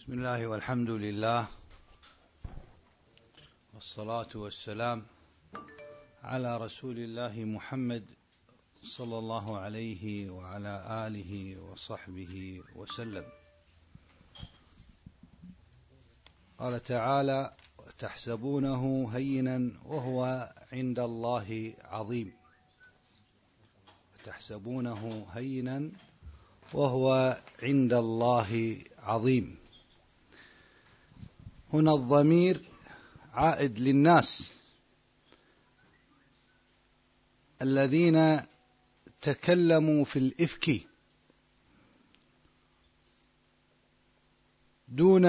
بسم الله والحمد لله والصلاة والسلام على رسول الله محمد صلى الله عليه وعلى آله وصحبه وسلم. قال تعالى: تحسبونه هينا وهو عند الله عظيم. تحسبونه هينا وهو عند الله عظيم. هنا الضمير عائد للناس الذين تكلموا في الإفك دون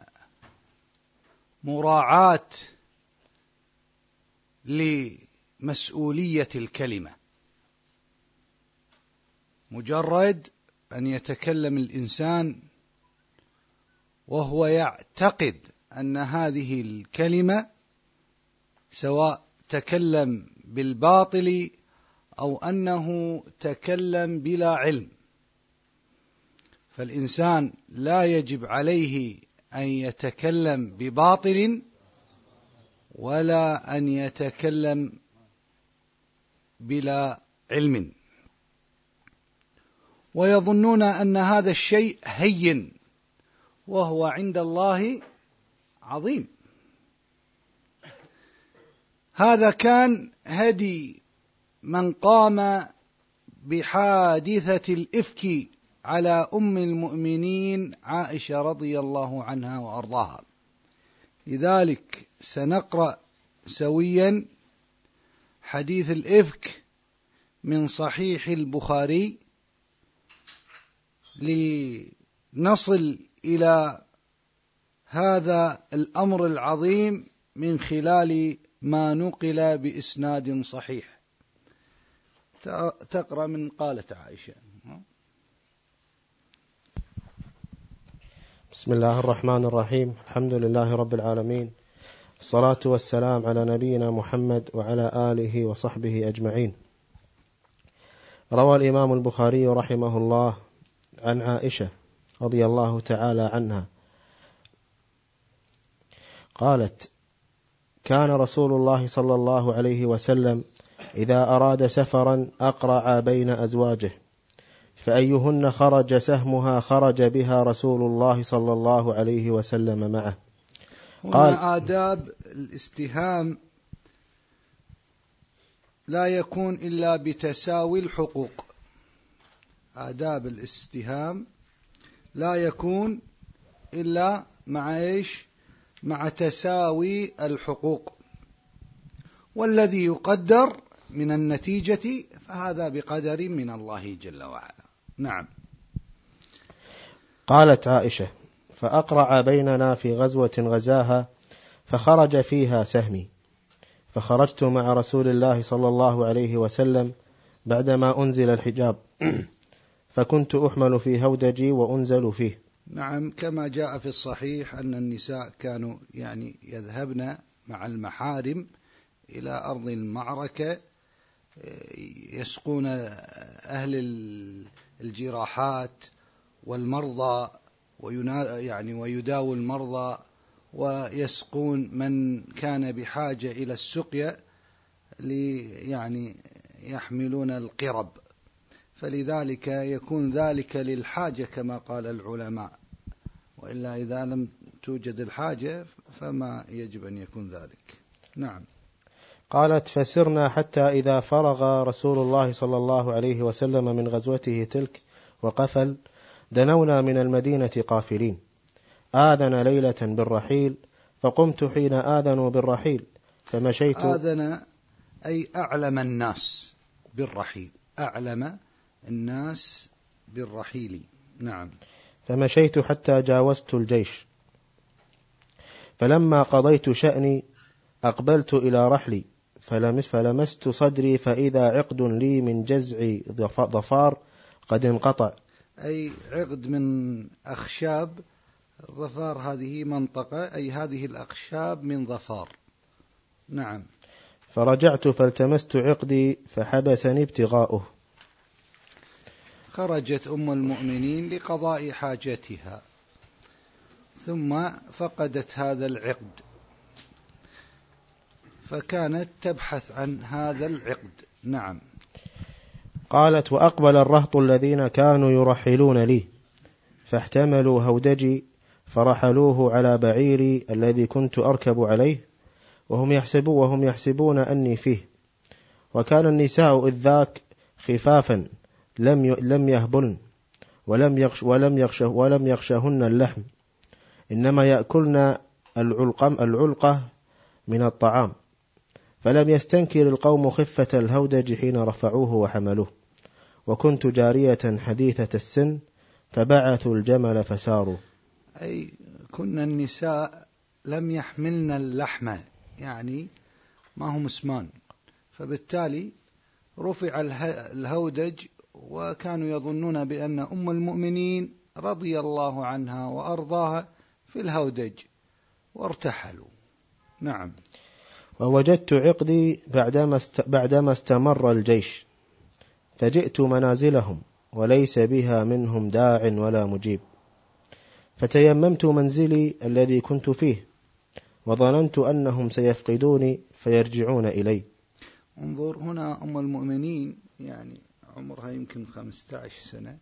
مراعاة لمسؤولية الكلمة، مجرد أن يتكلم الإنسان وهو يعتقد أن هذه الكلمة سواء تكلم بالباطل أو أنه تكلم بلا علم، فالإنسان لا يجب عليه أن يتكلم بباطل ولا أن يتكلم بلا علم، ويظنون أن هذا الشيء هين وهو عند الله عظيم. هذا كان هدي من قام بحادثة الإفك على أم المؤمنين عائشة رضي الله عنها وأرضاها. لذلك سنقرأ سويا حديث الإفك من صحيح البخاري لنصل إلى هذا الأمر العظيم من خلال ما نقل بإسناد صحيح. تقرأ من قالت عائشة. بسم الله الرحمن الرحيم. الحمد لله رب العالمين، الصلاة والسلام على نبينا محمد وعلى آله وصحبه أجمعين. روى الإمام البخاري رحمه الله عن عائشة رضي الله تعالى عنها قالت: كان رسول الله صلى الله عليه وسلم إذا أراد سفرا أقرع بين أزواجه، فأيهن خرج سهمها خرج بها رسول الله صلى الله عليه وسلم معه. قال: آداب الاستهام لا يكون إلا بتساوي الحقوق. آداب الاستهام لا يكون إلا مع إيش؟ مع تساوي الحقوق، والذي يقدر من النتيجة فهذا بقدر من الله جل وعلا. نعم. قالت عائشة: فأقرع بيننا في غزوة غزاها فخرج فيها سهمي، فخرجت مع رسول الله صلى الله عليه وسلم بعدما أنزل الحجاب، فكنت أحمل في هودجي وأنزل فيه. نعم، كما جاء في الصحيح أن النساء كانوا يذهبن مع المحارم إلى أرض المعركة، يسقون أهل الجراحات والمرضى ويداوي المرضى، ويسقون من كان بحاجة إلى السقيا يحملون القرب، فلذلك يكون ذلك للحاجة كما قال العلماء، وإلا إذا لم توجد الحاجة فما يجب أن يكون ذلك. نعم. قالت: فسرنا حتى إذا فرغ رسول الله صلى الله عليه وسلم من غزوته تلك وقفل، دنونا من المدينة قافلين، آذن ليلة بالرحيل، فقمت حين آذنوا بالرحيل فمشيت. آذن أي أعلم الناس بالرحيل، أعلم الناس بالرحيل. نعم. فمشيت حتى جاوزت الجيش، فلما قضيت شأني أقبلت إلى رحلي، فلمست صدري فإذا عقد لي من جزع ظفار قد انقطع. أي عقد من أخشاب ظفار، هذه منطقة، أي هذه الأخشاب من ظفار. نعم. فرجعت فالتمست عقدي فحبسني ابتغاؤه. خرجت أم المؤمنين لقضاء حاجتها، ثم فقدت هذا العقد، فكانت تبحث عن هذا العقد. نعم. قالت: وأقبل الرهط الذين كانوا يرحلون لي فاحتملوا هودجي فرحلوه على بعيري الذي كنت أركب عليه وهم يحسبون أني فيه. وكان النساء إذ ذاك خفافا لم يهبلن ولم يغشهن اللحم، إنما يأكلن العلقة من الطعام. فلم يستنكر القوم خفة الهودج حين رفعوه وحملوه، وكنت جارية حديثة السن فبعثوا الجمل فساروا. أي كن النساء لم يحملن اللحم، يعني ما هم اسمان، فبالتالي رفع الهودج، وكانوا يظنون بأن أم المؤمنين رضي الله عنها وأرضاها في الهودج وارتحلوا. نعم. ووجدت عقدي بعدما استمر الجيش، فجئت منازلهم وليس بها منهم داع ولا مجيب، فتيممت منزلي الذي كنت فيه وظننت أنهم سيفقدوني فيرجعون إلي. انظر هنا، أم المؤمنين يعني عمرها يمكن 15 سنة،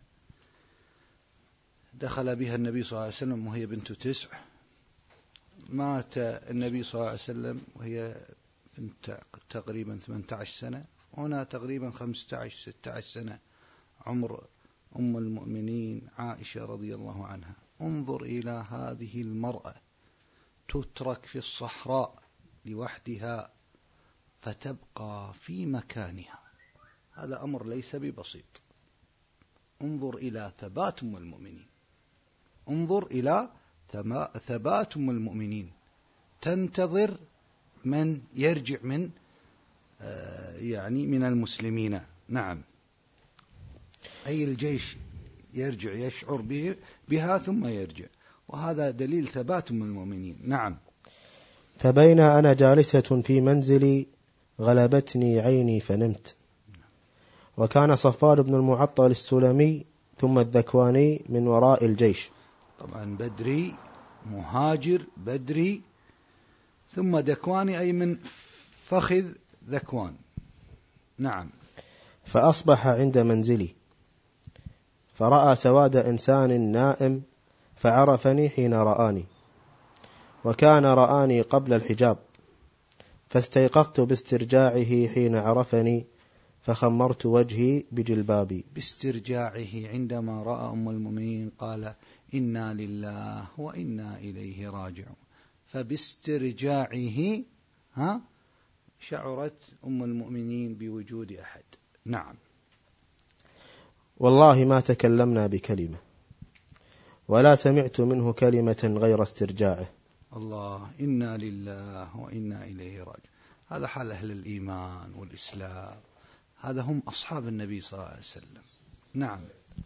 دخل بها النبي صلى الله عليه وسلم وهي بنت 9، مات النبي صلى الله عليه وسلم وهي بنت تقريبا 18 سنة، هنا تقريبا 15-16 سنة عمر أم المؤمنين عائشة رضي الله عنها. انظر إلى هذه المرأة تترك في الصحراء لوحدها فتبقى في مكانها، هذا أمر ليس ببسيط. انظر إلى ثبات أم المؤمنين، انظر إلى ثبات أم المؤمنين، تنتظر من يرجع من من المسلمين. نعم. أي الجيش يرجع، يشعر بها ثم يرجع، وهذا دليل ثبات أم المؤمنين. نعم. فبين أنا جالسة في منزلي غلبتني عيني فنمت. وكان صفار بن المعطل السلمي ثم الذكواني من وراء الجيش، طبعا بدري، مهاجر بدري، ثم ذكواني أي من فخذ ذكوان. نعم. فأصبح عند منزلي فرأى سواد إنسان نائم فعرفني حين رآني، وكان رآني قبل الحجاب، فاستيقظت باسترجاعه حين عرفني فخمرت وجهي بجلبابي. باسترجاعه عندما رأى أم المؤمنين قال إنا لله وإنا إليه راجعون، فباسترجاعه شعرت أم المؤمنين بوجود أحد. نعم. والله ما تكلمنا بكلمة ولا سمعت منه كلمة غير استرجاعه. الله، إنا لله وإنا إليه راجعون، هذا حال أهل الإيمان والإسلام، هذا هم أصحاب النبي صلى الله عليه وسلم. نعم.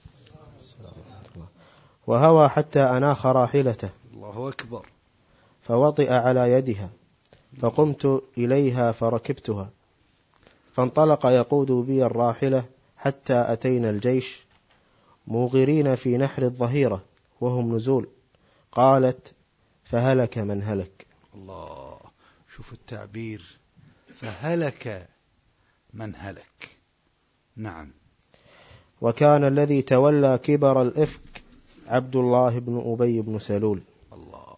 وهوى حتى أناخ راحلته، الله أكبر، فوطئ على يدها، فقمت إليها فركبتها، فانطلق يقود بي الراحلة حتى أتينا الجيش موغرين في نحر الظهيرة وهم نزول. قالت: فهلك من هلك. الله، شوف التعبير، فهلك من هلك. نعم. وكان الذي تولى كبر الإفك عبد الله بن أبي بن سلول، الله،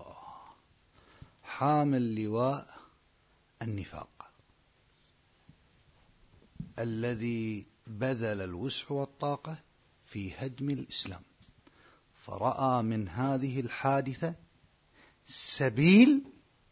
حامل لواء النفاق الذي بذل الوسع والطاقة في هدم الإسلام، فرأى من هذه الحادثة سبيل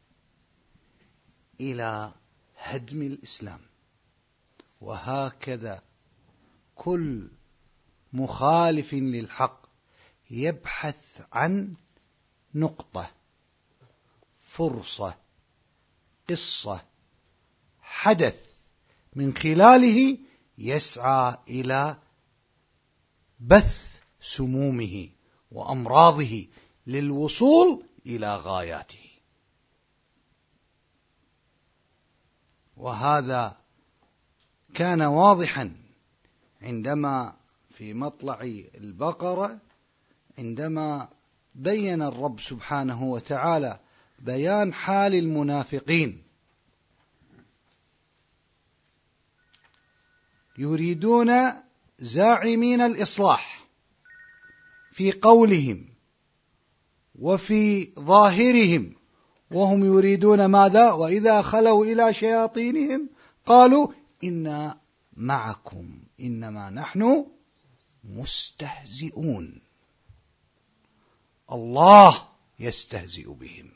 إلى هدم الإسلام. وهكذا كل مخالف للحق يبحث عن نقطة، فرصة، قصة، حدث من خلاله يسعى إلى بث سمومه وأمراضه للوصول إلى غاياته. وهذا كان واضحا عندما في مطلع البقرة، عندما بين الرب سبحانه وتعالى بيان حال المنافقين، يريدون زاعمين الإصلاح في قولهم وفي ظاهرهم، وهم يريدون ماذا؟ وإذا خلوا إلى شياطينهم قالوا إنا معكم إنما نحن مستهزئون. الله يستهزئ بهم،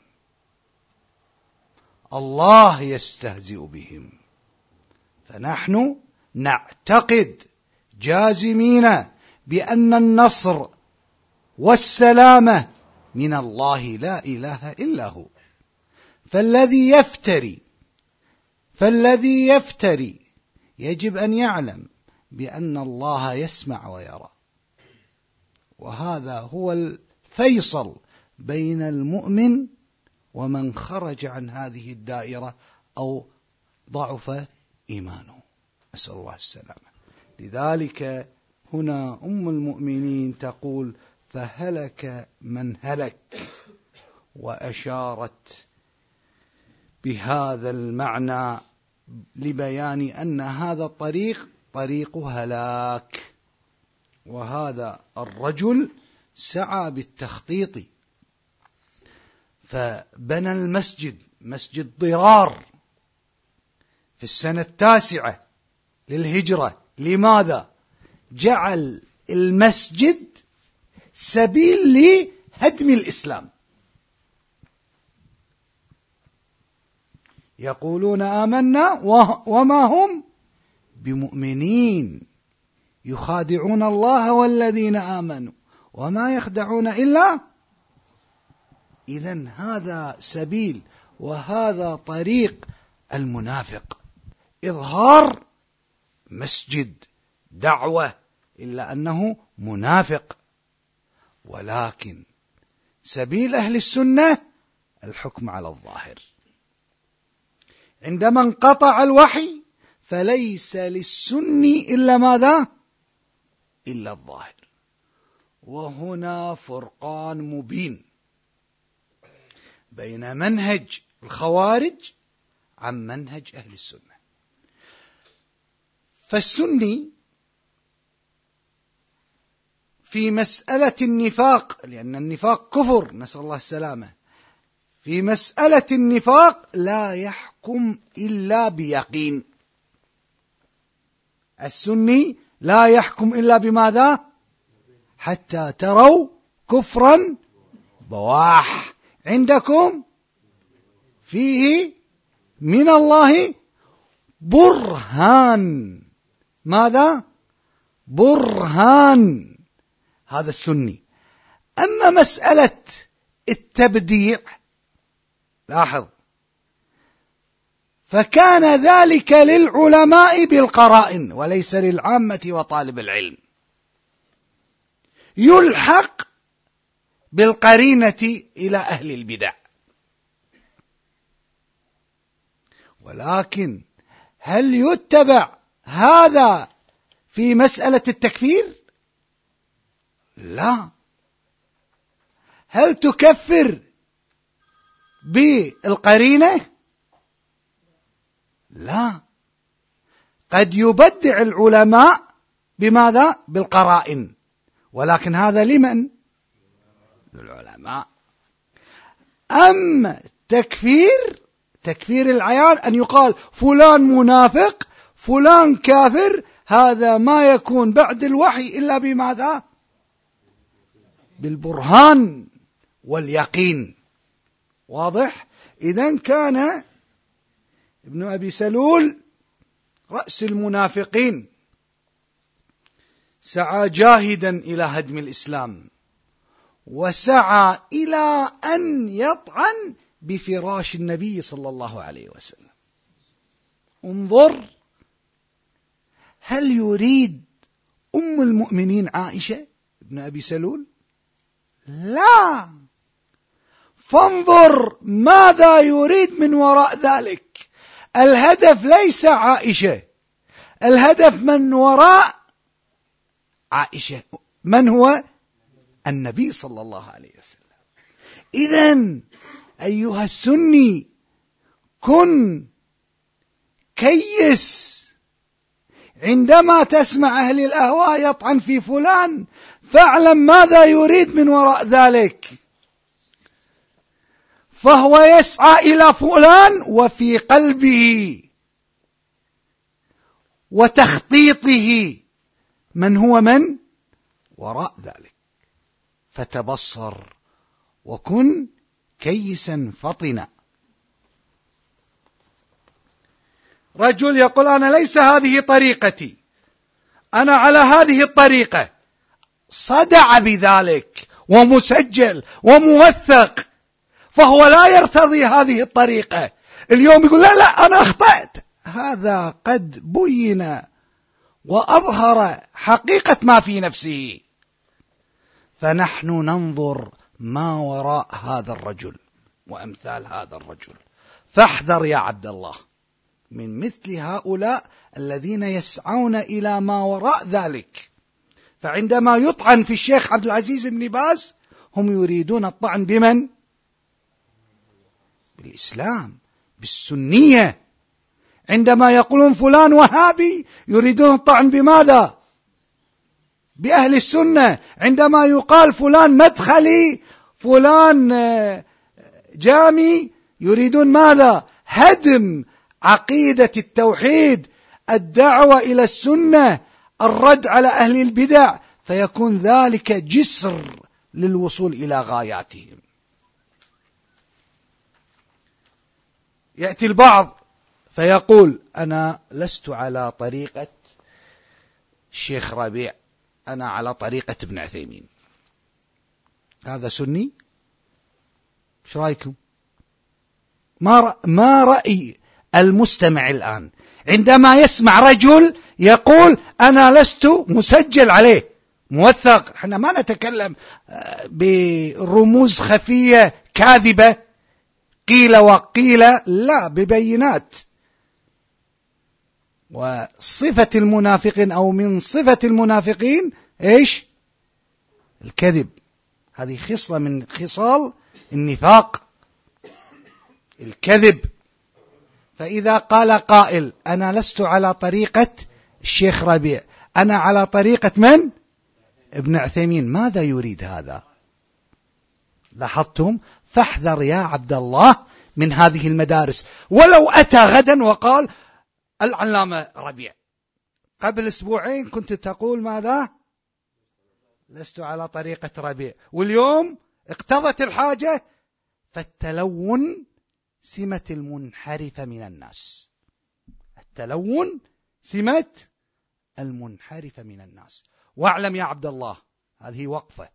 الله يستهزئ بهم، فنحن نعتقد جازمين بأن النصر والسلامة من الله لا إله إلا هو. فالذي يفتري يجب أن يعلم بأن الله يسمع ويرى، وهذا هو الفيصل بين المؤمن ومن خرج عن هذه الدائرة أو ضعف إيمانه، أسأل الله السلامة. لذلك هنا أم المؤمنين تقول فهلك من هلك، وأشارت بهذا المعنى لبيان أن هذا الطريق طريق هلاك. وهذا الرجل سعى بالتخطيط فبنى المسجد، مسجد ضرار، في السنة 9 للهجرة. لماذا؟ جعل المسجد سبيل لهدم الإسلام. يقولون آمنا وما هم بمؤمنين، يخادعون الله والذين آمنوا وما يخدعون إلا. إذن هذا سبيل وهذا طريق المنافق، إظهار مسجد دعوة إلا أنه منافق. ولكن سبيل أهل السنة الحكم على الظاهر. عندما انقطع الوحي فليس للسني إلا ماذا؟ إلا الظاهر. وهنا فرقان مبين بين منهج الخوارج عن منهج أهل السنة. فالسني في مسألة النفاق، لأن النفاق كفر نسأل الله السلامة، في مسألة النفاق لا يحكم إلا بيقين. السني لا يحكم إلا بماذا؟ حتى تروا كفرا بواح عندكم فيه من الله برهان. ماذا؟ برهان. هذا السني. أما مسألة التبديع لاحظ، فكان ذلك للعلماء بالقرائن وليس للعامة وطالب العلم، يلحق بالقرينة إلى أهل البدع. ولكن هل يتبع هذا في مسألة التكفير؟ لا. هل تكفر بالقرينة؟ لا. قد يبدع العلماء بماذا؟ بالقرائن، ولكن هذا لمن؟ للعلماء. أما تكفير العيان أن يقال فلان منافق فلان كافر، هذا ما يكون بعد الوحي إلا بماذا؟ بالبرهان واليقين. واضح؟ إذن كان ابن أبي سلول رأس المنافقين، سعى جاهدا إلى هدم الإسلام، وسعى إلى أن يطعن بفراش النبي صلى الله عليه وسلم. انظر، هل يريد أم المؤمنين عائشة ابن أبي سلول؟ لا. فانظر ماذا يريد من وراء ذلك. الهدف ليس عائشة، الهدف من وراء عائشة من هو؟ النبي صلى الله عليه وسلم. إذن أيها السني كن كيس عندما تسمع أهل الأهواء يطعن في فلان، فاعلم ماذا يريد من وراء ذلك. فهو يسعى إلى فلان وفي قلبه وتخطيطه من هو من وراء ذلك. فتبصر وكن كيسا فطنا. رجل يقول أنا ليس هذه طريقتي، أنا على هذه الطريقة، صدع بذلك ومسجل وموثق، فهو لا يرتضي هذه الطريقة. اليوم يقول لا أنا أخطأت، هذا قد بين وأظهر حقيقة ما في نفسه. فنحن ننظر ما وراء هذا الرجل وأمثال هذا الرجل. فاحذر يا عبد الله من مثل هؤلاء الذين يسعون إلى ما وراء ذلك. فعندما يطعن في الشيخ عبد العزيز بن باز هم يريدون الطعن بمن؟ بالإسلام، بالسنية. عندما يقولون فلان وهابي يريدون الطعن بماذا؟ بأهل السنة. عندما يقال فلان مدخلي، فلان جامي، يريدون ماذا؟ هدم عقيدة التوحيد، الدعوة إلى السنة، الرد على أهل البدع، فيكون ذلك جسر للوصول إلى غاياتهم. يأتي البعض فيقول أنا لست على طريقة الشيخ ربيع، أنا على طريقة ابن عثيمين. هذا سني؟ ايش رأيكم؟ ما رأي المستمع الآن عندما يسمع رجل يقول أنا لست مسجل عليه موثق؟ احنا ما نتكلم برموز خفية كاذبة قيل وقيل، لا، ببينات. وصفة المنافقين أو من صفة المنافقين إيش؟ الكذب. هذه خصلة من خصال النفاق، الكذب. فإذا قال قائل أنا لست على طريقة الشيخ ربيع، أنا على طريقة من؟ ابن عثيمين، ماذا يريد هذا؟ لاحظتم؟ فاحذر يا عبد الله من هذه المدارس. ولو أتى غدا وقال العلامة ربيع قبل أسبوعين كنت تقول ماذا؟ لست على طريقة ربيع، واليوم اقتضت الحاجة. فالتلون سمة المنحرفة من الناس، التلون سمة المنحرفة من الناس. واعلم يا عبد الله، هذه وقفة،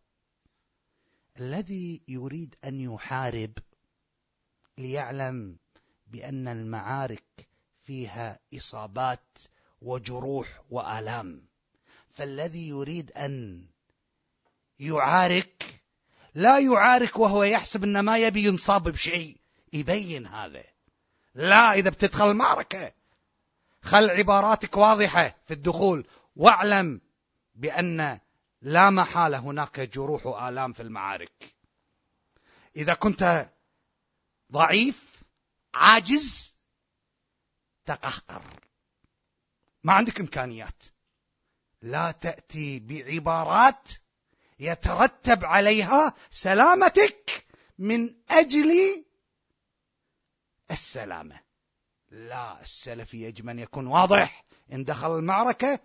الذي يريد أن يحارب ليعلم بأن المعارك فيها إصابات وجروح وآلام. فالذي يريد أن يعارك لا يعارك وهو يحسب أن ما يبي ينصاب بشيء، يبين هذا. لا، إذا بتدخل المعركة خل عباراتك واضحة في الدخول، واعلم بأن لا محالة هناك جروح وآلام في المعارك. إذا كنت ضعيف عاجز تقهقر، ما عندك إمكانيات، لا تأتي بعبارات يترتب عليها سلامتك من أجل السلامة. لا، السلفي يجب أن يكون واضح. إن دخل المعركة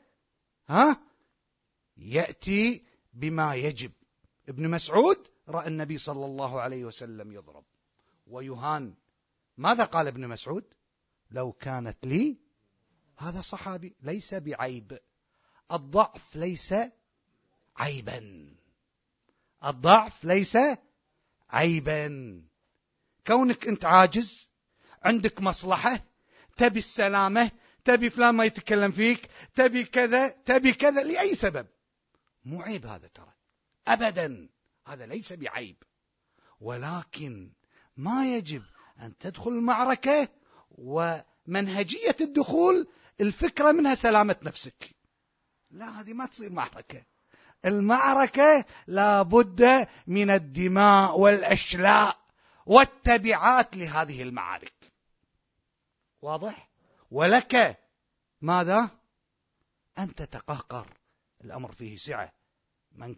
يأتي بما يجب. ابن مسعود رأى النبي صلى الله عليه وسلم يضرب ويهان. ماذا قال ابن مسعود؟ لو كانت لي، هذا صحابي، ليس بعيب. الضعف ليس عيبا، الضعف ليس عيبا. كونك انت عاجز، عندك مصلحة، تبي السلامة، تبي فلان ما يتكلم فيك، تبي كذا تبي كذا، لأي سبب، مو عيب هذا ترى أبدا، هذا ليس بعيب. ولكن ما يجب أن تدخل المعركة ومنهجية الدخول الفكرة منها سلامة نفسك. لا، هذه ما تصير معركة. المعركة لا بد من الدماء والأشلاء والتبعات لهذه المعارك. واضح؟ ولك ماذا؟ أن تتقهقر، الأمر فيه سعة. من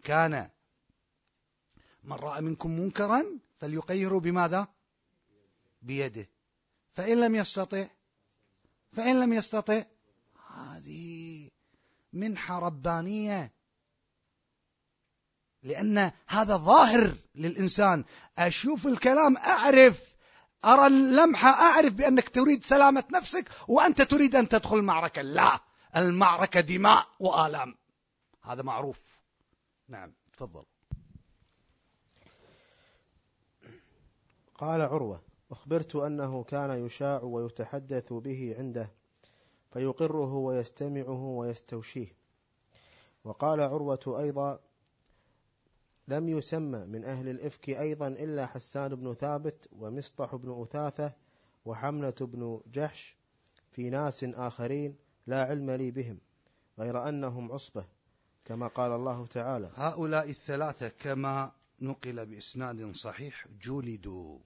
رأى منكم منكرا فليغيره بماذا؟ بيده، فإن لم يستطع هذه منحة ربانية، لأن هذا ظاهر للإنسان. أشوف الكلام أعرف، أرى اللمحة أعرف بأنك تريد سلامة نفسك وأنت تريد أن تدخل المعركة. لا، المعركة دماء وآلام، هذا معروف. نعم، تفضل. قال عروة: أخبرت أنه كان يشاع ويتحدث به عنده فيقره ويستمعه ويستوشيه. وقال عروة أيضا: لم يسمى من أهل الإفك أيضا إلا حسان بن ثابت ومسطح بن أثاثة وحملة بن جحش، في ناس آخرين لا علم لي بهم غير أنهم عصبة، كما قال الله تعالى: هؤلاء الثلاثة كما نقل بإسناد صحيح جلدوا.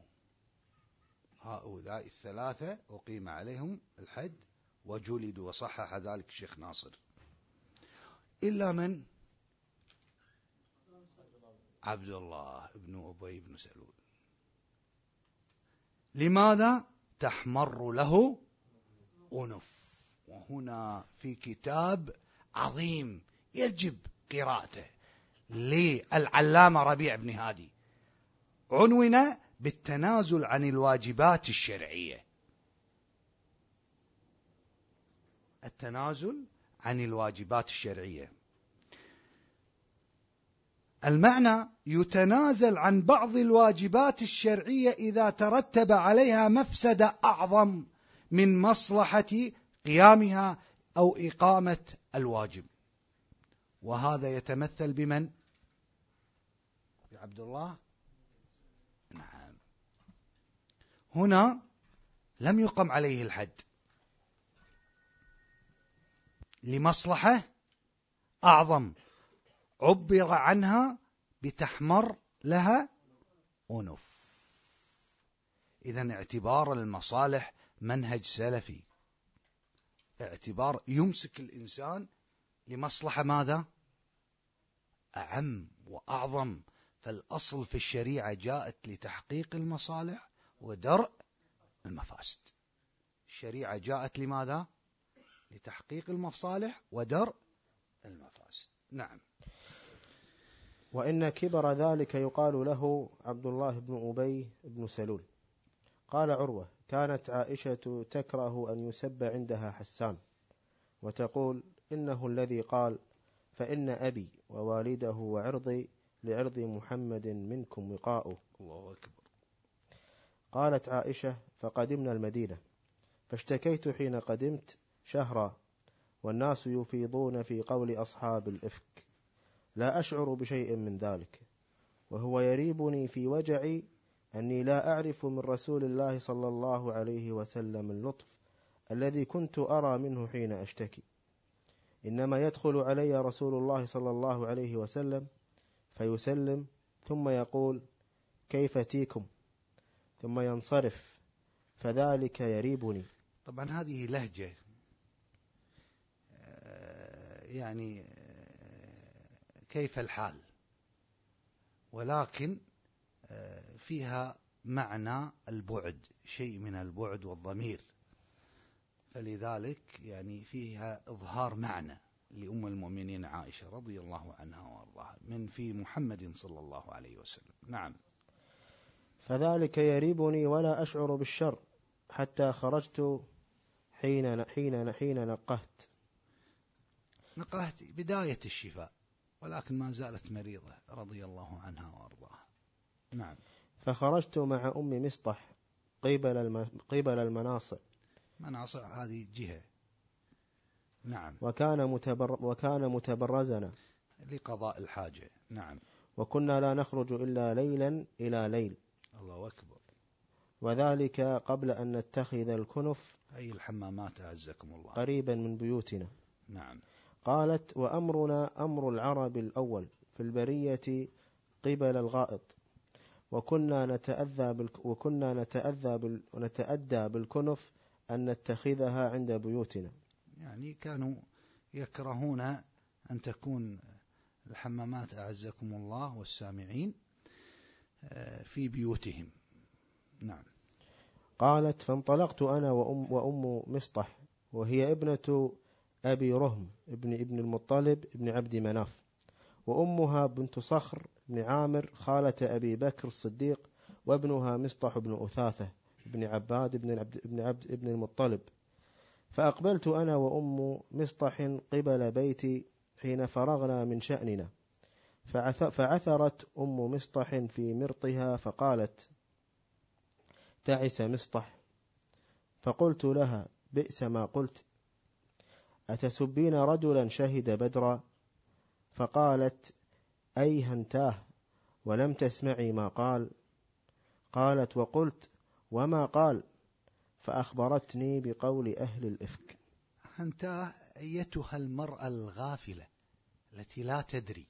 هؤلاء الثلاثة أقيم عليهم الحد وجلدوا، وصحح ذلك الشيخ ناصر. إلا من؟ عبد الله بن أبي بن سلول. لماذا؟ تحمر له أنف. وهنا في كتاب عظيم يجب قراءته للعلامة ربيع بن هادي، عنون بالتنازل عن الواجبات الشرعية. التنازل عن الواجبات الشرعية، المعنى يتنازل عن بعض الواجبات الشرعية إذا ترتب عليها مفسدة أعظم من مصلحة قيامها أو إقامة الواجب. وهذا يتمثل بمن؟ بعبد الله. نعم، هنا لم يقم عليه الحد لمصلحة أعظم، عبر عنها بتحمر لها أنف. إذن اعتبار المصالح منهج سلفي، اعتبار يمسك الإنسان لمصلحة ماذا؟ أعم وأعظم. فالأصل في الشريعة جاءت لتحقيق المصالح ودرء المفاسد. الشريعة جاءت لماذا؟ لتحقيق المصالح ودرء المفاسد. نعم. وإن كبر ذلك يقال له عبد الله بن أبي بن سلول. قال عروة: كانت عائشة تكره أن يسب عندها حسان، وتقول: إنه الذي قال: فإن أبي ووالده وعرضي لعرض محمد منكم وقاؤه. الله أكبر. قالت عائشة: فقدمنا المدينة، فاشتكيت حين قدمت شهرا، والناس يفيضون في قول أصحاب الإفك، لا أشعر بشيء من ذلك، وهو يريبني في وجعي أني لا أعرف من رسول الله صلى الله عليه وسلم اللطف الذي كنت أرى منه حين أشتكي. إنما يدخل علي رسول الله صلى الله عليه وسلم فيسلم، ثم يقول: كيف تيكم، ثم ينصرف، فذلك يريبني. طبعا هذه لهجة يعني كيف الحال، ولكن فيها معنى البعد، شيء من البعد والضمير، فلذلك يعني فيها إظهار معنى لأم المؤمنين عائشة رضي الله عنها وارضاها من في محمد صلى الله عليه وسلم. نعم. فذلك يريبني ولا أشعر بالشر حتى خرجت حين نقهت بداية الشفاء، ولكن ما زالت مريضة رضي الله عنها وارضاها. نعم. فخرجت مع أم مسطح قبل المناصع. مناصع هذه جهة. نعم. وكان متبرزنا لقضاء الحاجة. نعم. وكنا لا نخرج إلا ليلا إلى ليل. الله أكبر. وذلك قبل أن نتخذ الكنف، أي الحمامات أعزكم الله، قريبا من بيوتنا. نعم. قالت: وأمرنا أمر العرب الأول في البرية قبل الغائط، وكنا نتأدى بالكنف أن نتخذها عند بيوتنا. يعني كانوا يكرهون أن تكون الحمامات أعزكم الله والسامعين في بيوتهم. نعم. قالت: فانطلقت أنا وأم مصطح، وهي ابنة أبي رهم ابن المطلب ابن عبد مناف، وأمها بنت صخر بن عامر خالة أبي بكر الصديق، وابنها مصطح بن أثاثة بن عباد ابن المطلب. فأقبلت أنا وأم مصطح قبل بيتي حين فرغنا من شأننا، فعثرت أم مصطح في مرطها فقالت: تعس مصطح. فقلت لها: بئس ما قلت، أتسبين رجلا شهد بدرا؟ فقالت: أيهنتاه ولم تسمعي ما قال؟ قالت: وقلت: وما قال؟ فأخبرتني بقول أهل الإفك. هنتاه أيتها المرأة الغافلة التي لا تدري.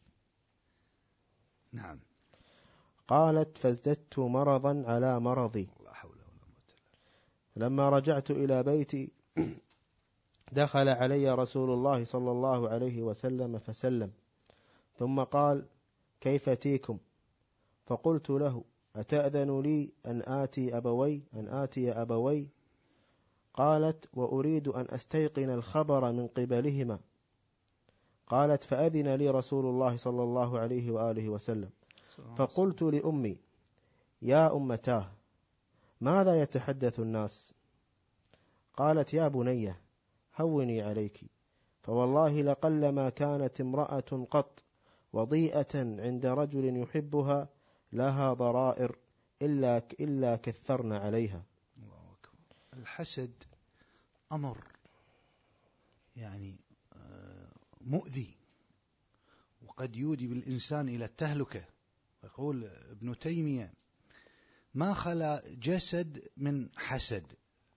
نعم. قالت: فازددت مرضا على مرضي. لا حول ولا قوة إلا لما رجعت إلى بيتي دخل علي رسول الله صلى الله عليه وسلم فسلم، ثم قال: كيف تيكم؟ فقلت له: أتأذن لي أن آتي أبوي؟ قالت: وأريد أن أستيقن الخبر من قبلهما. قالت: فأذن لي رسول الله صلى الله عليه وآله وسلم. فقلت لأمي: يا أمتاه، ماذا يتحدث الناس؟ قالت: يا بني، هوني عليك، فوالله لقلما كانت امرأة قط وضيئة عند رجل يحبها لها ضرائر إلا كثرن عليها. الله أكبر. الحسد أمر يعني مؤذي، وقد يودي بالإنسان إلى التهلكة. يقول ابن تيمية: ما خلا جسد من حسد،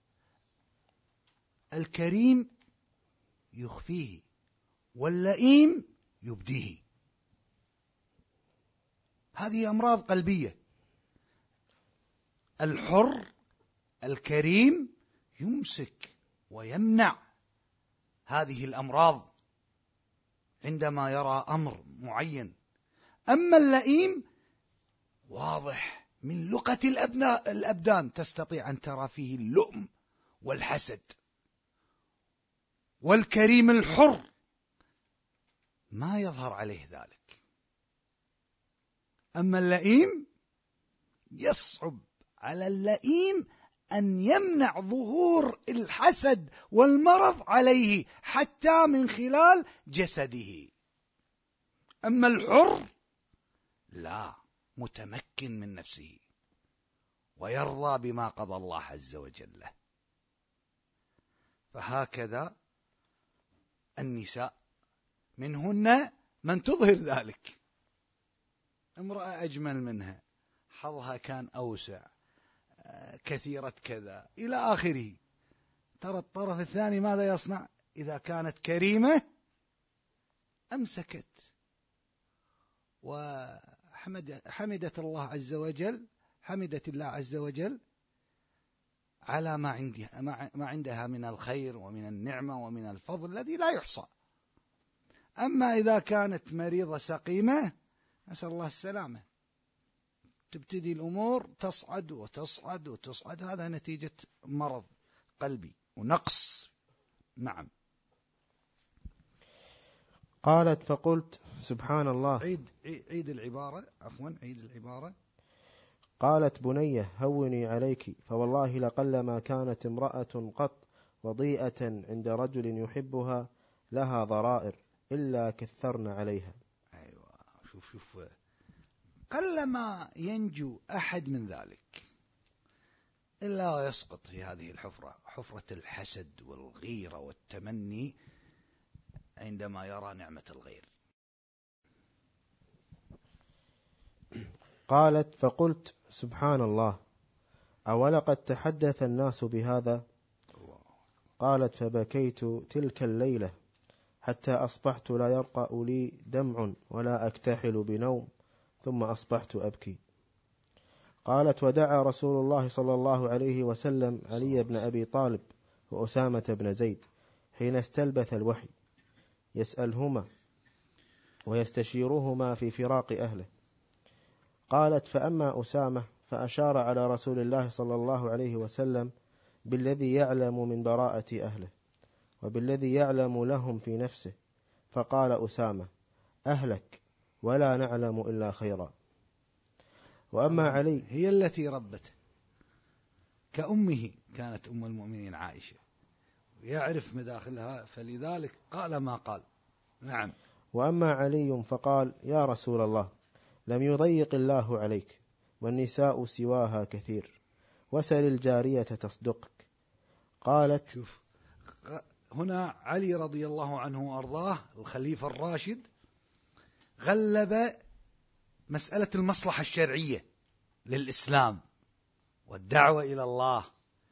الكريم يخفيه واللئيم يبديه. هذه أمراض قلبية. الحر الكريم يمسك ويمنع هذه الأمراض عندما يرى أمر معين. أما اللئيم واضح من لقة الأبدان، تستطيع أن ترى فيه اللؤم والحسد. والكريم الحر ما يظهر عليه ذلك. أما اللئيم يصعب على اللئيم أن يمنع ظهور الحسد والمرض عليه حتى من خلال جسده. أما الحر لا، متمكن من نفسه ويرضى بما قضى الله عز وجل له. فهكذا النساء منهن من تظهر ذلك، امرأة أجمل منها، حظها كان أوسع، كثيرة كذا إلى آخره. ترى الطرف الثاني ماذا يصنع؟ إذا كانت كريمة أمسكت وحمدت الله عز وجل، حمدت الله عز وجل على ما عندها من الخير ومن النعمة ومن الفضل الذي لا يحصى. أما إذا كانت مريضة سقيمة، نسأل الله السلامة، تبتدي الأمور تصعد وتصعد وتصعد، هذا نتيجة مرض قلبي ونقص. نعم. قالت: فقلت: سبحان الله. عيد العبارة، عفوا، عيد العبارة. قالت: بنية، هوني عليك، فوالله لقلما كانت امرأة قط وضيئة عند رجل يحبها لها ضرائر إلا كثرن عليها. أيوة، شوف قلما ينجو أحد من ذلك إلا يسقط في هذه الحفرة، حفرة الحسد والغيرة والتمني عندما يرى نعمة الغير. قالت: فقلت: سبحان الله، أولقد تحدث الناس بهذا؟ قالت: فبكيت تلك الليلة حتى أصبحت لا يرقأ لي دمع ولا أكتحل بنوم، ثم أصبحت أبكي. قالت: ودعا رسول الله صلى الله عليه وسلم علي بن أبي طالب وأسامة بن زيد حين استلبث الوحي يسألهما ويستشيرهما في فراق أهله. قالت: فأما أسامة فأشار على رسول الله صلى الله عليه وسلم بالذي يعلم من براءة أهله وبالذي يعلم لهم في نفسه، فقال أسامة: أهلك ولا نعلم إلا خيرا. وأما علي، هي التي ربته كأمه، كانت أم المؤمنين عائشة، يعرف مداخلها، فلذلك قال ما قال. نعم. وأما علي فقال: يا رسول الله، لم يضيق الله عليك، والنساء سواها كثير، وسل الجارية تصدقك. قالت: شوف هنا علي رضي الله عنه وأرضاه الخليفة الراشد غلب مسألة المصلحة الشرعية للإسلام والدعوة إلى الله،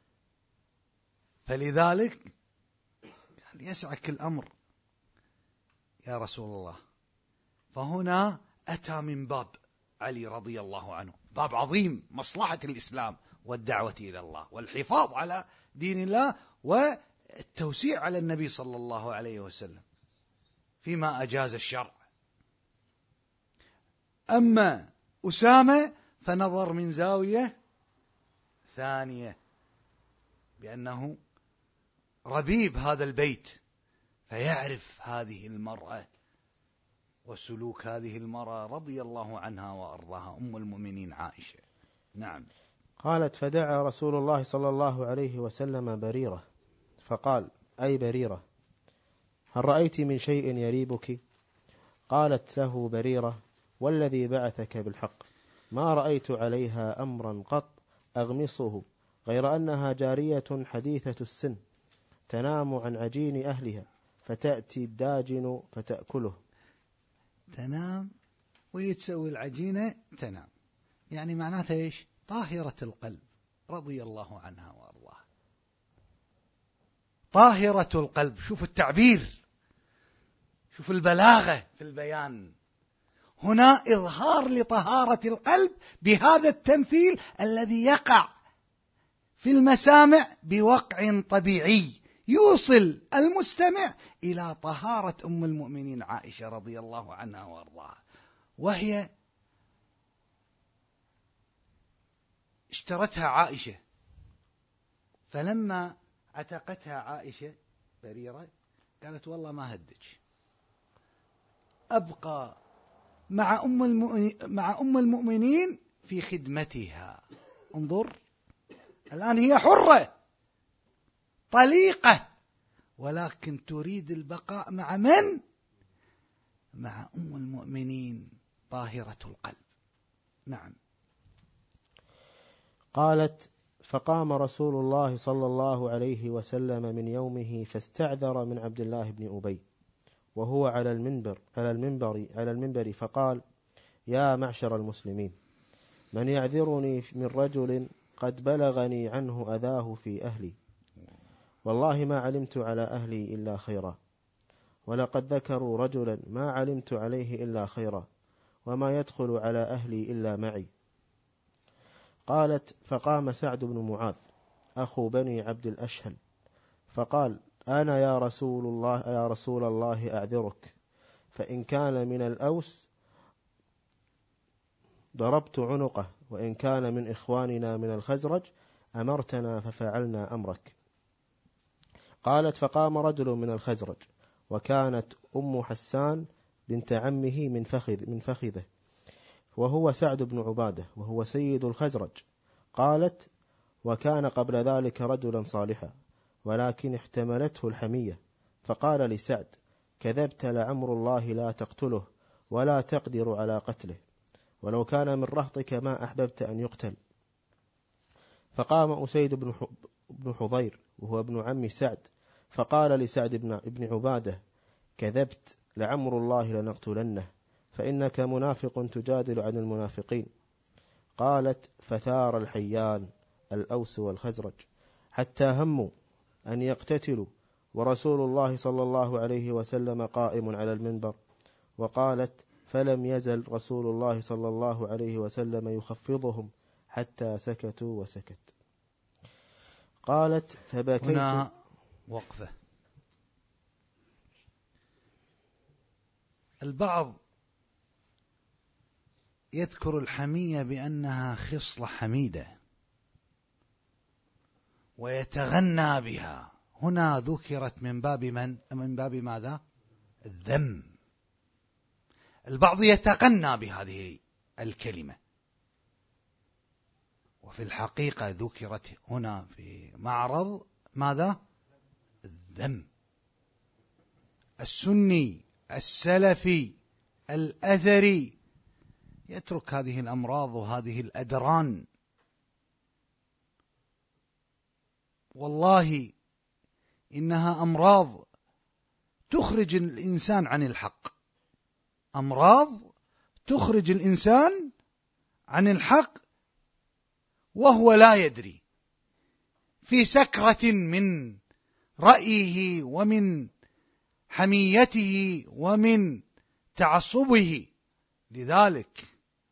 فلذلك قال يسعك الأمر يا رسول الله. فهنا أتى من باب علي رضي الله عنه، باب عظيم، مصلحة الإسلام والدعوة إلى الله والحفاظ على دين الله والتوسيع على النبي صلى الله عليه وسلم فيما أجاز الشرع. أما أسامة فنظر من زاوية ثانية، بأنه ربيب هذا البيت، فيعرف هذه المرأة وسلوك هذه المرأة رضي الله عنها وأرضاها أم المؤمنين عائشة. نعم. قالت: فدعا رسول الله صلى الله عليه وسلم بريرة فقال: أي بريرة، هل رأيت من شيء يريبك؟ قالت له بريرة: والذي بعثك بالحق ما رأيت عليها أمرا قط أغمصه، غير أنها جارية حديثة السن تنام عن عجين أهلها فتأتي الداجن فتأكله. تنام ويتسوي العجينة تنام، يعني معناتها إيش؟ طاهرة القلب رضي الله عنها وأرضاها، طاهرة القلب. شوف التعبير، شوف البلاغة في البيان. هنا إظهار لطهارة القلب بهذا التمثيل الذي يقع في المسامع بوقع طبيعي يوصل المستمع إلى طهارة أم المؤمنين عائشة رضي الله عنها وأرضاها. وهي اشترتها عائشة، فلما عتقتها عائشة بريرة قالت: والله ما هدج، أبقى مع أم المؤمنين في خدمتها. انظر، الآن هي حرة طليقة، ولكن تريد البقاء مع من؟ مع أم المؤمنين طاهرة القلب. نعم. قالت: فقام رسول الله صلى الله عليه وسلم من يومه فاستعذر من عبد الله بن أبي وهو على المنبر فقال: يا معشر المسلمين، من يعذرني من رجل قد بلغني عنه أذاه في أهلي، والله ما علمت على أهلي إلا خيرا، ولقد ذكروا رجلا ما علمت عليه إلا خيرا، وما يدخل على أهلي إلا معي. قالت: فقام سعد بن معاذ أخو بني عبد الأشهل فقال: أنا يا رسول الله أعذرك، فإن كان من الأوس ضربت عنقه، وإن كان من إخواننا من الخزرج أمرتنا ففعلنا أمرك. قالت: فقام رجل من الخزرج، وكانت أم حسان بنت عمه من فخذه، وهو سعد بن عبادة وهو سيد الخزرج. قالت: وكان قبل ذلك رجلا صالحا، ولكن احتملته الحمية، فقال لسعد: كذبت لعمر الله لا تقتله ولا تقدر على قتله، ولو كان من رهطك ما أحببت أن يقتل. فقام أسيد بن حضير وهو ابن عم سعد فقال لسعد بن عبادة: كذبت لعمر الله لنقتلنه، فإنك منافق تجادل عن المنافقين. قالت: فثار الحيان الأوس والخزرج حتى هموا أن يقتتلوا، ورسول الله صلى الله عليه وسلم قائم على المنبر. وقالت: فلم يزل رسول الله صلى الله عليه وسلم يخفضهم حتى سكتوا وسكت. قالت: فبكيت. هنا وقفة. البعض يذكر الحمية بأنها خصلة حميدة ويتغنى بها. هنا ذكرت من باب من باب ماذا؟ الذم. البعض يتغنى بهذه الكلمة، وفي الحقيقة ذكرت هنا في معرض ماذا؟ الذم. السني السلفي الأثري يترك هذه الأمراض وهذه الأدران. والله إنها أمراض تخرج الإنسان عن الحق، أمراض تخرج الإنسان عن الحق وهو لا يدري، في سكرة من رأيه ومن حميته ومن تعصبه. لذلك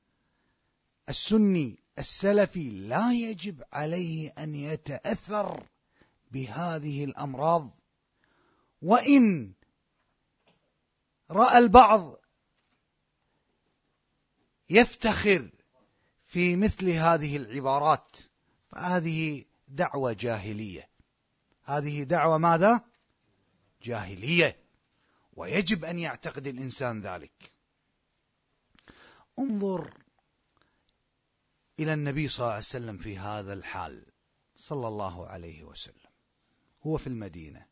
السني السلفي لا يجب عليه أن يتأثر بهذه الأمراض، وإن رأى البعض يفتخر في مثل هذه العبارات فهذه دعوة جاهلية. هذه دعوة ماذا؟ جاهلية، ويجب أن يعتقد الإنسان ذلك. انظر إلى النبي صلى الله عليه وسلم في هذا الحال صلى الله عليه وسلم، هو في المدينة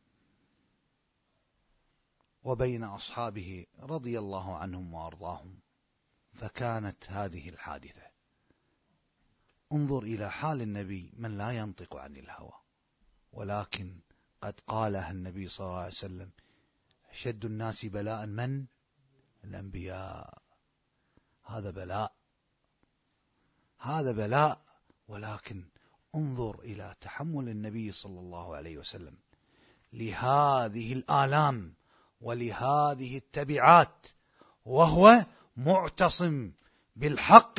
وبين أصحابه رضي الله عنهم وأرضاهم، فكانت هذه الحادثة. انظر إلى حال النبي من لا ينطق عن الهوى، ولكن قد قالها النبي صلى الله عليه وسلم: أشد الناس بلاء من؟ الأنبياء. هذا بلاء، هذا بلاء. ولكن انظر إلى تحمل النبي صلى الله عليه وسلم لهذه الآلام ولهذه التبعات، وهو معتصم بالحق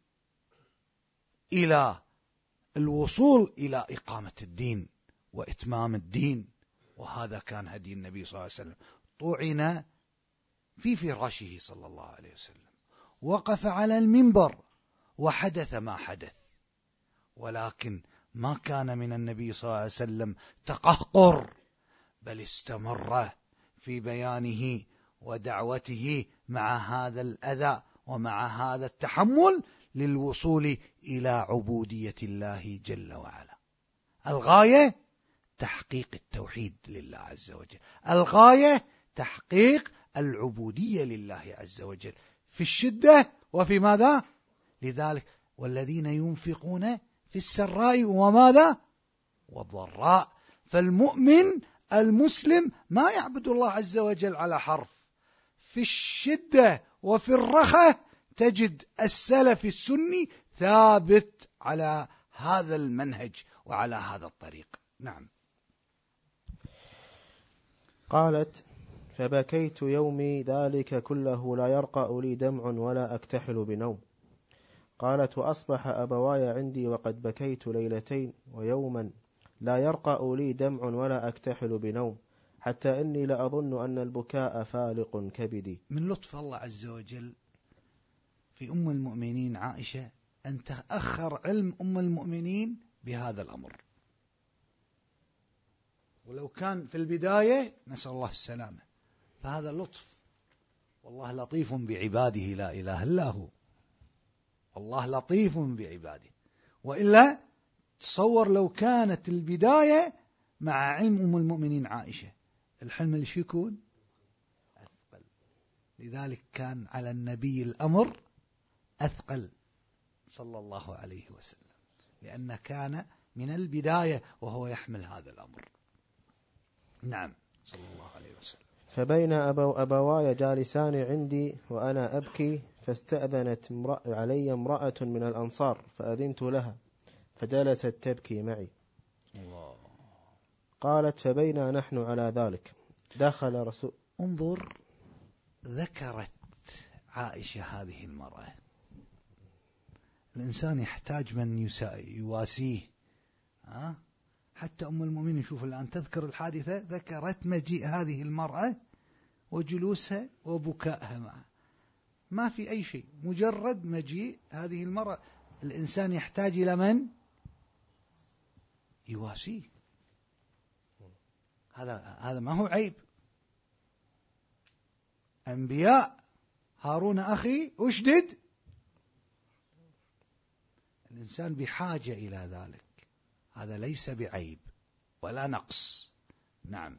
إلى الوصول إلى إقامة الدين وإتمام الدين. وهذا كان هدي النبي صلى الله عليه وسلم. طعن في فراشه صلى الله عليه وسلم، وقف على المنبر وحدث ما حدث، ولكن ما كان من النبي صلى الله عليه وسلم تقهقر، بل استمر في بيانه ودعوته مع هذا الأذى ومع هذا التحمل للوصول إلى عبودية الله جل وعلا. الغاية تحقيق التوحيد لله عز وجل، الغاية تحقيق العبودية لله عز وجل في الشدة وفي ماذا؟ لذلك والذين ينفقون في السراء وماذا؟ والضراء. فالمؤمن المسلم ما يعبد الله عز وجل على حرف. في الشدة وفي الرخاء تجد السلف السني ثابت على هذا المنهج وعلى هذا الطريق. نعم. قالت: فبكيت يومي ذلك كله لا يرقأ لي دمع ولا أكتحل بنوم. قالت: وأصبح أبواي عندي وقد بكيت ليلتين ويوما لا يرقأ لي دمع ولا أكتحل بنوم، حتى إني لأظن أن البكاء فالق كبدي. من لطف الله عز وجل في أم المؤمنين عائشة أن تأخر علم أم المؤمنين بهذا الأمر، ولو كان في البداية نسأل الله السلامة. فهذا لطف، والله لطيف بعباده لا إله إلا هو. والله لطيف بعباده. وإلا تصور لو كانت البداية مع علم أم المؤمنين عائشة، الحلم اللي شو يكون أثقل. لذلك كان على النبي الأمر أثقل صلى الله عليه وسلم، لأن كان من البداية وهو يحمل هذا الأمر. نعم صلى الله عليه وسلم. فبين أبواي جالسان عندي وأنا أبكي، فاستأذنت علي امرأة من الأنصار فأذنت لها، فجلست تبكي معي. الله. قالت فبينا نحن على ذلك دخل رسول. انظر، ذكرت عائشة هذه المرأة. الإنسان يحتاج من يواسيه. حتى أم المؤمنين شوف الآن تذكر الحادثة، ذكرت مجيء هذه المرأة وجلوسها وبكائها معه، ما في أي شيء، مجرد مجيء هذه المرأة. الإنسان يحتاج إلى من يواسيه. هذا ما هو عيب. أنبياء، هارون أخي أشدد. الإنسان بحاجة إلى ذلك، هذا ليس بعيب ولا نقص. نعم.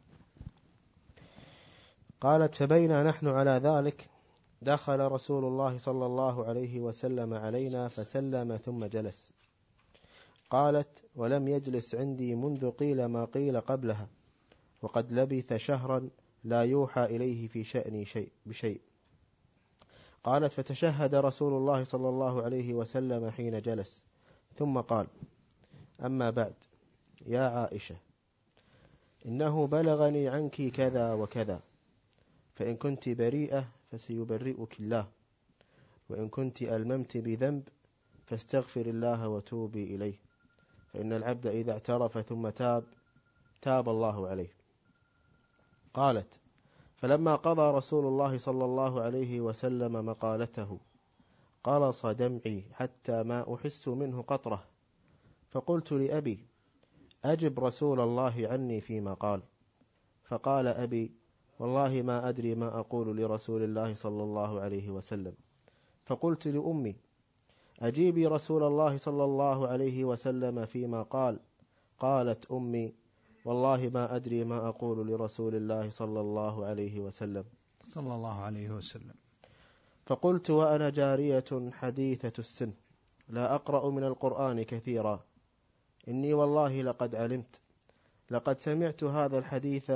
قالت فبينا نحن على ذلك دخل رسول الله صلى الله عليه وسلم علينا فسلم ثم جلس. قالت ولم يجلس عندي منذ قيل ما قيل قبلها، وقد لبث شهرا لا يوحى إليه في شأني بشيء. قالت فتشهد رسول الله صلى الله عليه وسلم حين جلس، ثم قال أما بعد يا عائشة، إنه بلغني عنك كذا وكذا، فإن كنت بريئة فسيبرئك الله، وإن كنت ألممت بذنب فاستغفر الله وتوبي إليه، فإن العبد إذا اعترف ثم تاب الله عليه. قالت فلما قضى رسول الله صلى الله عليه وسلم مقالته قلص دمعي حتى ما أحس منه قطرة، فقلت لأبي أجب رسول الله عني فيما قال. فقال أبي والله ما أدري ما أقول لرسول الله صلى الله عليه وسلم. فقلت لأمي أجيبي رسول الله صلى الله عليه وسلم فيما قال. قالت أمي والله ما أدري ما أقول لرسول الله صلى الله عليه وسلم. صلى الله عليه وسلم. فقلت وأنا جارية حديثة السن لا أقرأ من القرآن كثيرا، إني والله لقد علمت، لقد سمعتم هذا الحديث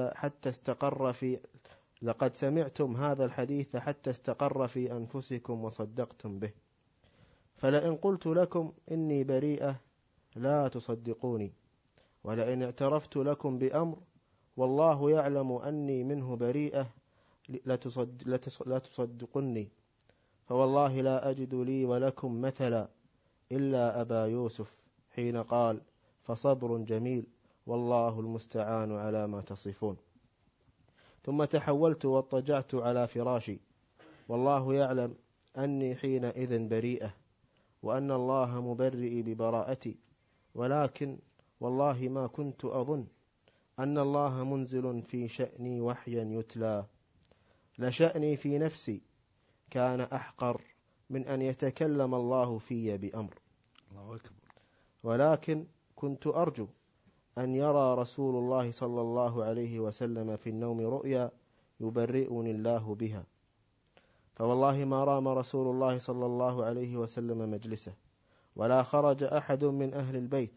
حتى استقر في أنفسكم وصدقتم به، فلئن قلت لكم إني بريئة لا تصدقوني، ولئن اعترفت لكم بأمر والله يعلم أني منه بريئة لا تصدقني، فوالله لا أجد لي ولكم مثلا إلا أبا يوسف حين قال فصبر جميل والله المستعان على ما تصفون. ثم تحولت واضطجعت على فراشي، والله يعلم أني حينئذ بريئة، وأن الله مبرئي ببراءتي، ولكن والله ما كنت أظن أن الله منزل في شأني وحيا يتلى، لشأني في نفسي كان أحقر من أن يتكلم الله في بأمر. الله أكبر. ولكن كنت أرجو أن يرى رسول الله صلى الله عليه وسلم في النوم رؤيا يبرئني الله بها، فوالله ما رام رسول الله صلى الله عليه وسلم مجلسه، ولا خرج أحد من أهل البيت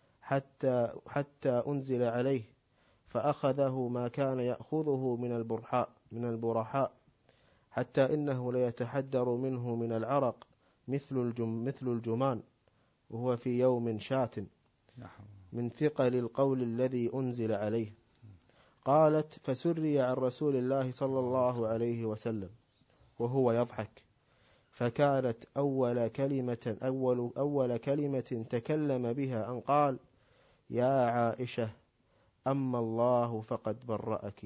حتى أنزل عليه فأخذه ما كان يأخذه من البرحاء، حتى إنه ليتحدر منه من العرق مثل الجمان، وهو في يوم شات من ثقل القول الذي أنزل عليه. قالت فسري عن رسول الله صلى الله عليه وسلم وهو يضحك، فكانت أول كلمة تكلم بها أن قال يا عائشة أما الله فقد برأك.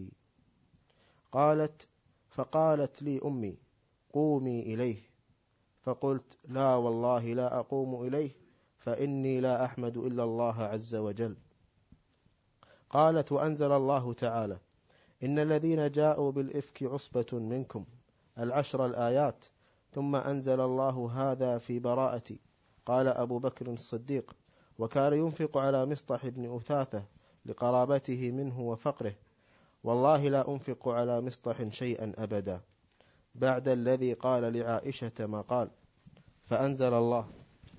فقالت لي أمي قومي إليه، فقلت لا والله لا أقوم إليه، فإني لا أحمد إلا الله عز وجل. قالت وأنزل الله تعالى إن الذين جاءوا بالإفك عصبة منكم 10 الآيات، ثم أنزل الله هذا في براءتي. قال أبو بكر الصديق وكان ينفق على مصطح بن أثاثة لقرابته منه وفقره، والله لا أنفق على مصطح شيئا أبدا بعد الذي قال لعائشة ما قال. فأنزل الله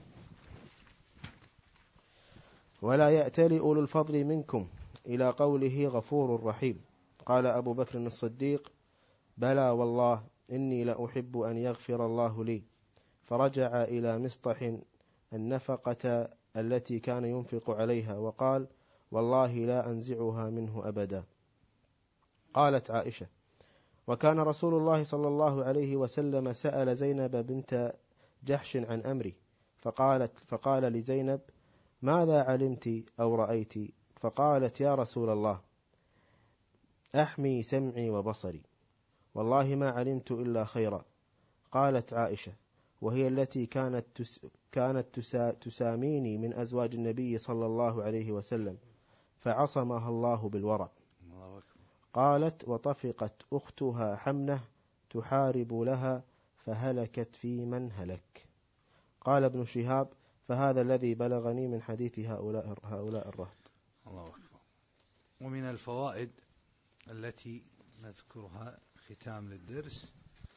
ولا يأتل أولو الفضل منكم إلى قوله غفور رحيم. قال أبو بكر الصديق بلى والله إني لأحب أن يغفر الله لي، فرجع إلى مصطح النفقة التي كان ينفق عليها وقال والله لا أنزعها منه أبدا. قالت عائشة: وكان رسول الله صلى الله عليه وسلم سأل زينب بنت جحش عن أمري، فقال لزينب: ماذا علمت أو رأيت؟ فقالت: يا رسول الله، أحمي سمعي وبصري، والله ما علمت إلا خيرا. قالت عائشة، وهي التي كانت تساميني من أزواج النبي صلى الله عليه وسلم، فعصمها الله بالورع. قالت: وطفقت أختها حمنة تحارب لها فهلكت في من هلك. قال ابن شهاب: فهذا الذي بلغني من حديث هؤلاء الرهط. الله أكبر. ومن الفوائد التي نذكرها ختام للدرس: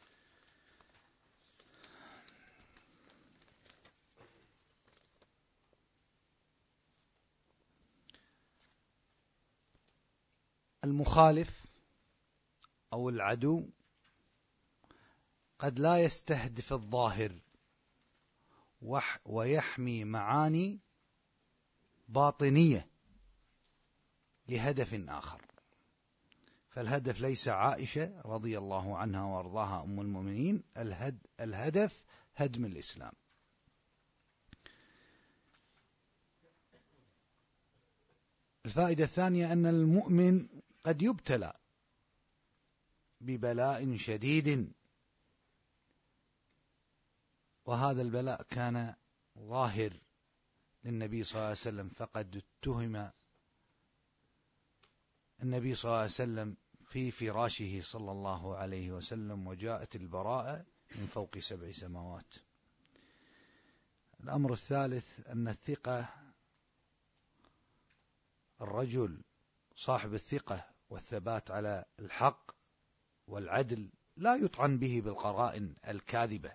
المخالف أو العدو قد لا يستهدف الظاهر ويحمي معاني باطنية لهدف آخر. فالهدف ليس عائشة رضي الله عنها وارضاها أم المؤمنين، الهدف هدم الإسلام. الفائدة الثانية أن المؤمن قد يبتلى ببلاء شديد، وهذا البلاء كان ظاهر للنبي صلى الله عليه وسلم، فقد اتهم النبي صلى الله عليه وسلم في فراشه صلى الله عليه وسلم، وجاءت البراءة من فوق 7 سماوات. الأمر الثالث أن الثقة، الرجل صاحب الثقة والثبات على الحق والعدل لا يطعن به بالقرائن الكاذبة.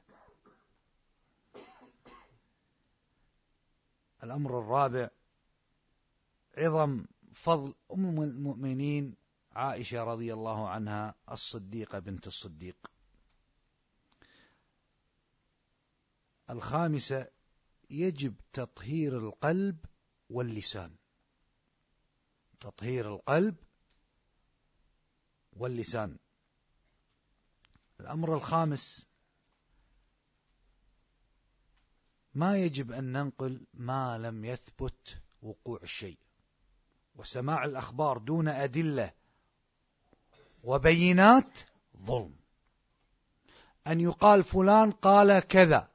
الأمر الرابع عظم فضل أم المؤمنين عائشة رضي الله عنها الصديقة بنت الصديق. الخامسة يجب تطهير القلب واللسان. تطهير القلب واللسان. الأمر الخامس ما يجب أن ننقل ما لم يثبت وقوع الشيء، وسماع الأخبار دون أدلة وبينات ظلم. أن يقال فلان قال كذا،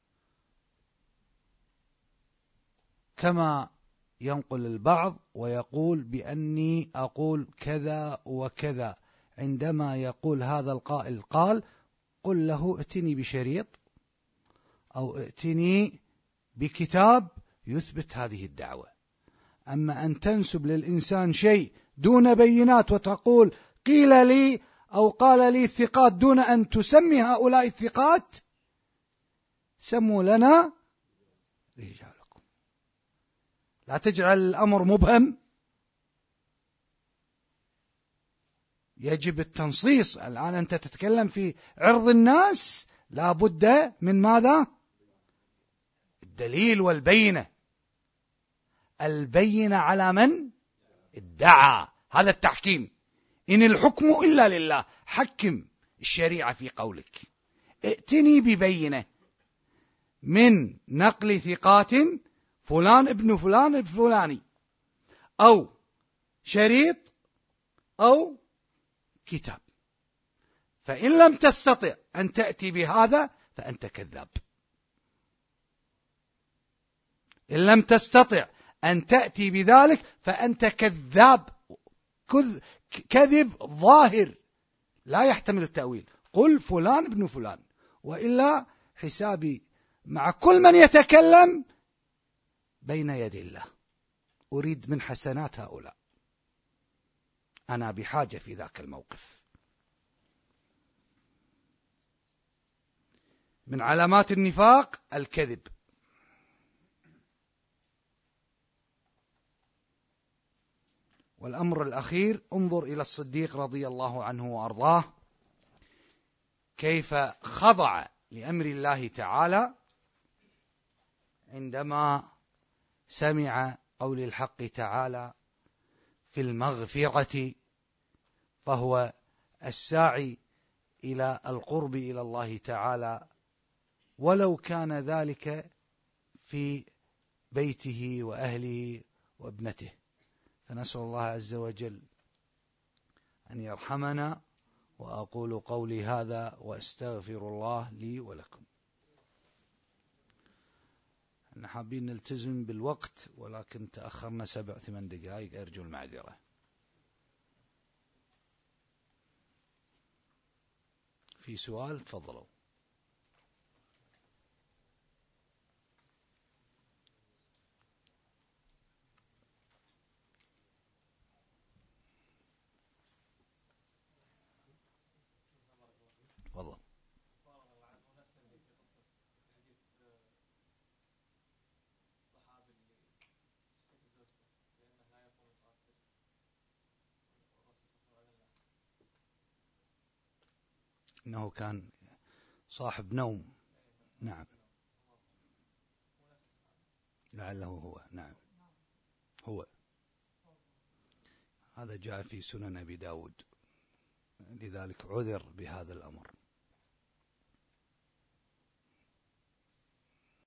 كما ينقل البعض ويقول بأني أقول كذا وكذا، عندما يقول هذا القائل قال، قل له ائتني بشريط أو ائتني بكتاب يثبت هذه الدعوة. أما أن تنسب للإنسان شيء دون بينات وتقول قيل لي أو قال لي الثقات دون أن تسمي هؤلاء الثقات، سموا لنا رجالكم. لا تجعل الأمر مبهم، يجب التنصيص. الآن أنت تتكلم في عرض الناس، لا بد من ماذا؟ الدليل والبينة. البينة على من ادعى، هذا التحكيم. إن الحكم إلا لله، حكم الشريعة في قولك. ائتني ببينة من نقل ثقات فلان ابن فلان الفلاني، أو شريط أو كتاب. فإن لم تستطع أن تأتي بهذا فأنت كذاب. إن لم تستطع أن تأتي بذلك فأنت كذاب، كذب ظاهر لا يحتمل التأويل. قل فلان ابن فلان، وإلا حسابي مع كل من يتكلم بين يدي الله. أريد من حسنات هؤلاء، أنا بحاجة في ذاك الموقف. من علامات النفاق الكذب. والأمر الأخير، انظر إلى الصديق رضي الله عنه وأرضاه كيف خضع لأمر الله تعالى عندما سمع قول الحق تعالى في المغفرة فهو الساعي إلى القرب إلى الله تعالى، ولو كان ذلك في بيته وأهله وابنته. فنسأل الله عز وجل أن يرحمنا، وأقول قولي هذا وأستغفر الله لي ولكم. احنا حابين نلتزم بالوقت، ولكن تأخرنا 7-8 دقائق، أرجو المعذرة. في سؤال؟ تفضلوا. تفضل. إنه كان صاحب نوم. نعم، لعله هو. نعم هو. هذا جاء في سنن أبي داود، لذلك عذر بهذا الأمر.